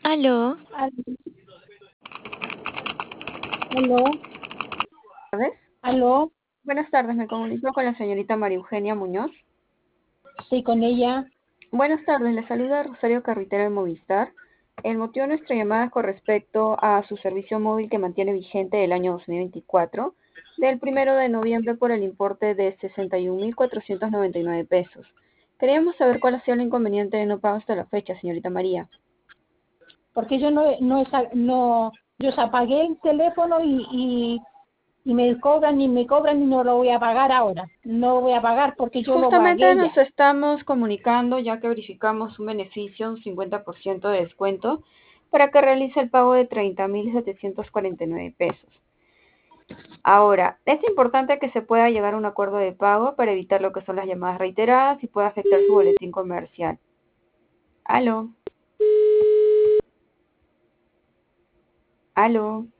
Aló, Aló, ¿sabes? aló, Buenas tardes, me comunico con la señorita María Eugenia Muñoz. sí, con ella. Buenas tardes, le saluda Rosario Carretera de Movistar. El motivo de nuestra llamada es con respecto a su servicio móvil que mantiene vigente el año 2024, del 1 de noviembre por el importe de 61.499 pesos. Queríamos saber cuál ha sido el inconveniente de no pago hasta la fecha, señorita María. Porque yo yo apagué el teléfono y me cobran y no lo voy a pagar ahora. No lo voy a pagar porque yo lo Justamente pagué nos ya. estamos comunicando ya que verificamos un beneficio, un 50% de descuento, para que realice el pago de 30.749 pesos. Ahora, es importante que se pueda llegar a un acuerdo de pago para evitar lo que son las llamadas reiteradas y pueda afectar su boletín comercial. Aló, aló.